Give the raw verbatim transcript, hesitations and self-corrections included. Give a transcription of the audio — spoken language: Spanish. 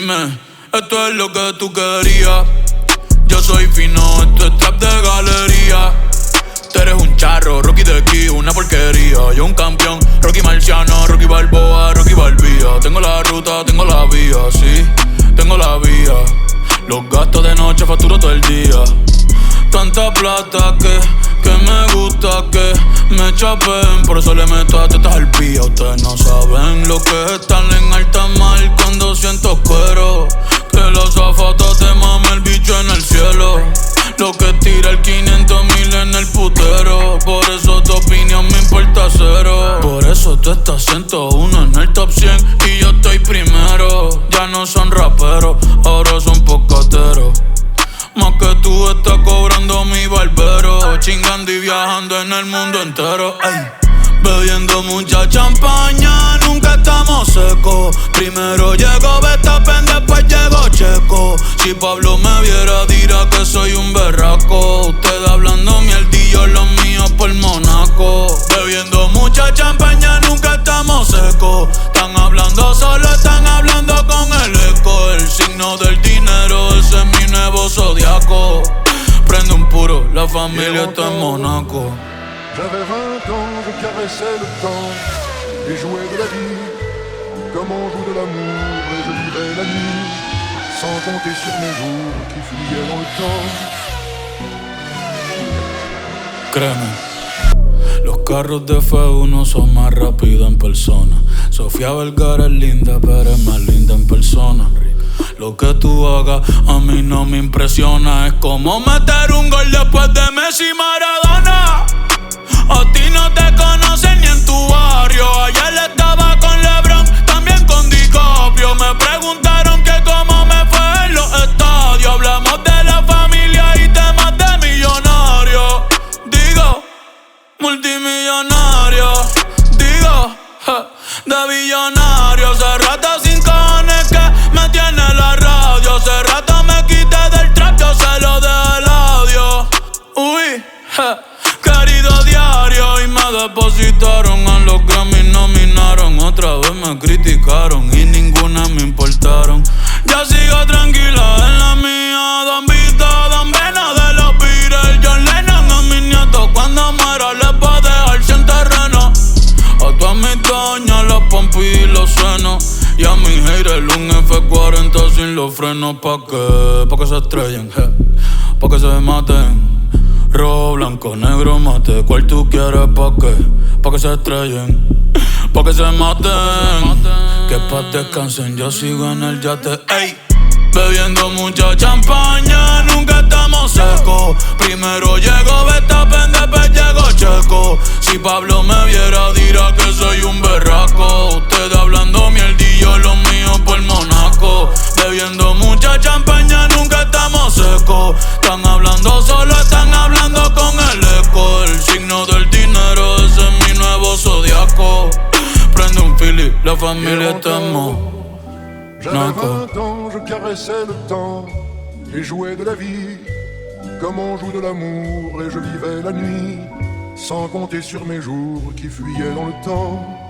Dime, esto es lo que tú querías. Yo soy fino, esto es trap de galería. Tú eres un charro, Rocky de aquí, una porquería. Yo un campeón, Rocky Marciano, Rocky Balboa, Rocky Balbía. Tengo la ruta, tengo la vía, sí, tengo la vía. Los gastos de noche facturo todo el día. Tanta plata que, que me gusta que me chapen. Por eso le meto a tetas al pía. Ustedes no saben lo que es estar en alta mar cuando siento cuero. Que los zapatos te mame el bicho en el cielo. Lo que tira el quinientos mil en el putero. Por eso tu opinión me importa cero. Por eso tú estás ciento uno en el top cien y yo estoy primero. Ya no son raperos, ahora son pocateros. Más que tú estás cobrando mi barbero. Chingando y viajando en el mundo entero. Ay. Bebiendo mucha champaña, nunca estamos secos. Primero llegó Verstappen, después llegó Checo. Si Pablo me viera dirá que soy un berraco. Ustedes hablando mierdillo, los míos por Monaco. Bebiendo mucha champaña, nunca estamos secos. Están hablando solo, están hablando con el eco. El signo del dinero, ese es mi nuevo zodiaco. Prende un puro, la familia está en Monaco. J'avais vingt ans, je caressais le temps et jouais de la vie comme on joue de l'amour, et je vivais la nuit sans compter sur mes jours qui fuyaient dans le temps. Créeme, los carros de F uno son más rápidos en persona. Sofía Vergara es linda, pero es más linda en persona. Lo que tú hagas a mí no me impresiona. Es como meter un gol después de Messi y Maradona. A ti no te conocen ni en tu barrio. Ayer estaba con LeBron, también con DiCaprio. Me preguntaron que cómo me fue en los estadios. Hablamos de la familia y temas de millonarios. Digo, multimillonario. Digo, ja, de billonario. Hace rato sin cojones que me tiene la radio. Hace rato me quité del trap, yo se lo dejé el audio. Uy, ja. Querido diario, y me depositaron a los Grammy, nominaron. Otra vez me criticaron y ninguna me importaron. Ya sigo tranquila en la mía. Don Vito, Don Vena de los Beatles. John Lennon a mis nietos cuando muera les va a dejar sin terreno. A todas mis doñas las pompis y los senos. Y a mis haters un F cuarenta sin los frenos. Pa' que, pa' que se estrellen, je, pa' que se maten. Rojo, blanco, negro, mate. ¿Cuál tú quieres pa' qué? Pa' que se estrellen, pa' que se maten. Que pa' descansen, yo sigo en el yate. Ey, bebiendo mucha champaña, nunca estamos secos. Primero llegó Verstappen, después llegó Checo. Si Pablo me viera dirá que soy un berraco. Ustedes hablando mierdillo, los míos por Monaco. Bebiendo mucha champaña, nunca estamos secos. Están hablando solo, están hablando con el eco. El signo del dinero, ese es mi nuevo zodiaco. Prende un fili, la familia está en Monaco. J'avais vingt ans, je caressais le temps et jouais de la vie comme on joue de l'amour, et je vivais la nuit sans compter sur mes jours qui fuyaient dans le temps.